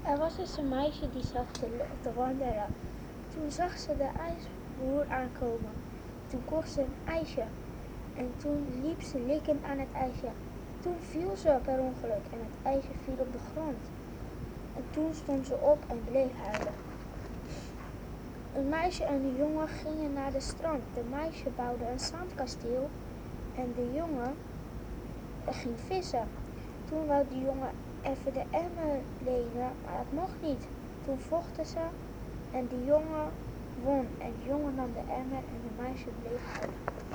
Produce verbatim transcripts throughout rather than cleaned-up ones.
Er was dus een meisje die zag te, te wandelen. Toen zag ze de ijsboer aankomen. Toen kocht ze een ijsje. En toen liep ze likkend aan het ijsje. Toen viel ze per ongeluk en het ijsje viel op de grond. En toen stond ze op en bleef huilen. Een meisje en een jongen gingen naar de strand. De meisje bouwde een zandkasteel en de jongen ging vissen. Toen wou de jongen even de emmer lenen, maar dat mocht niet. Toen vochten ze en de jongen won. En de jongen nam de emmer en de meisje bleef huilen.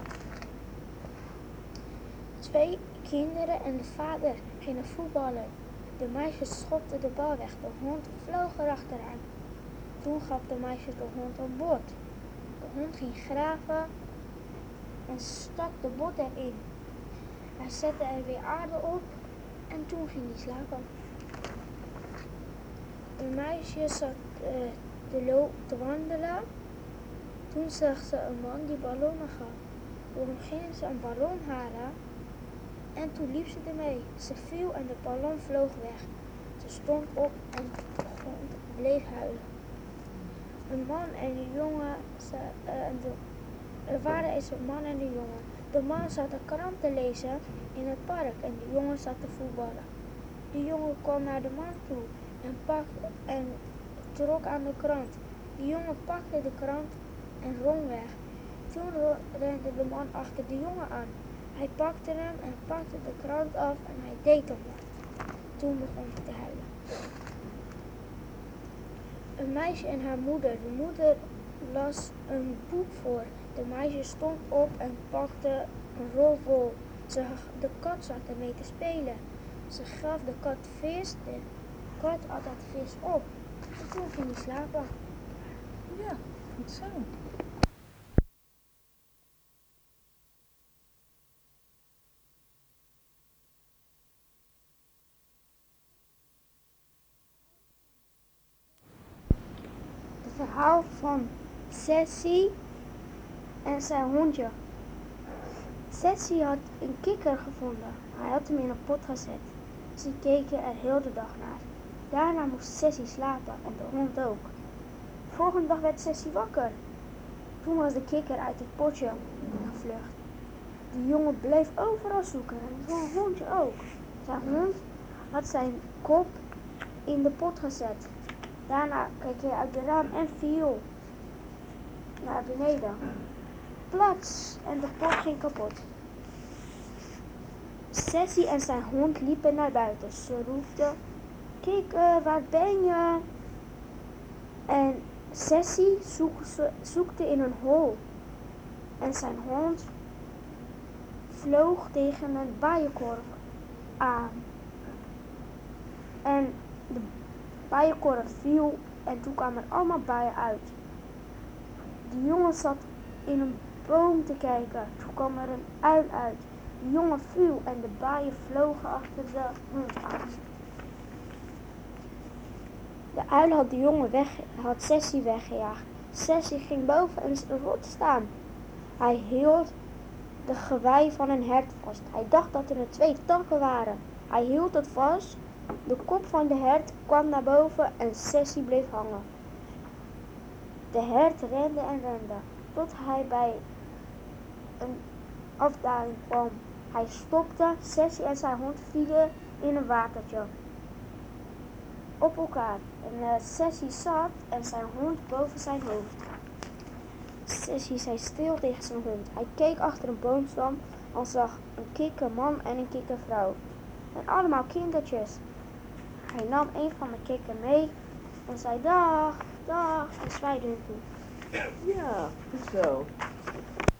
Twee kinderen en de vader gingen voetballen. De meisje schopte de bal weg. De hond vloog erachteraan. Toen gaf de meisje de hond een bot. De hond ging graven en stak de bot erin. Hij zette er weer aarde op en toen ging hij slapen. Een meisje zat uh, te, lo- te wandelen. Toen zag ze een man die ballonnen gaf. Toen ging ze een ballon halen en toen liep ze ermee. Ze viel en de ballon vloog weg. Ze stond op en bleef huilen. Een man en een jongen, ze, uh, de, er waren eens een man en een jongen. De man zat een krant te lezen in het park en de jongen zat te voetballen. De jongen kwam naar de man toe en, pakte, en trok aan de krant. De jongen pakte de krant en rong weg. Toen rende de man achter de jongen aan. Hij pakte hem en pakte de krant af en hij deed hem wat. Toen begon hij te huilen. Een meisje en haar moeder. De moeder las een boek voor. De meisje stond op en pakte een rol vol. Ze, de kat zat ermee te spelen. Ze gaf de kat vis. De kat at dat vis op. En toen ging hij slapen. Ja, goed zo. Het verhaal van Sessie en zijn hondje. Sessie had een kikker gevonden. Hij had hem in een pot gezet. Ze keken er heel de dag naar. Daarna moest Sessie slapen en de hond ook. De volgende dag werd Sessie wakker. Toen was de kikker uit het potje gevlucht. De jongen bleef overal zoeken en zijn hondje ook. Zijn hond had zijn kop in de pot gezet. Daarna keek hij uit de raam en viel naar beneden. Plats! En de pot ging kapot. Sessie en zijn hond liepen naar buiten. Ze roepten, kikker, waar ben je? En Sessie zoekte, zoekte in een hol. En zijn hond vloog tegen een bijenkorf aan. En de bijenkorf viel en toen kwamen er allemaal bijen uit. De jongen zat in een boom te kijken. Toen kwam er een uil uit. De jongen viel en de bijen vlogen achter de hond aan. De uil had de jongen weg, had Sessie weggejaagd. Sessie ging boven een rot staan. Hij hield de gewei van een hert vast. Hij dacht dat er twee takken waren. Hij hield het vast. De kop van de hert kwam naar boven en Sessie bleef hangen. De hert rende en rende, tot hij bij een afdaling kwam. Hij stopte, Sessie en zijn hond vielen in een watertje op elkaar. En uh, Sessie zat en zijn hond boven zijn hoofd. Sessie zei stil tegen zijn hond. Hij keek achter een boomstam en zag een kikkerman en een kikkervrouw. En allemaal kindertjes. Hij nam een van de kikker mee en zei dag, dag en zwaaide hun toe. Ja, goed zo.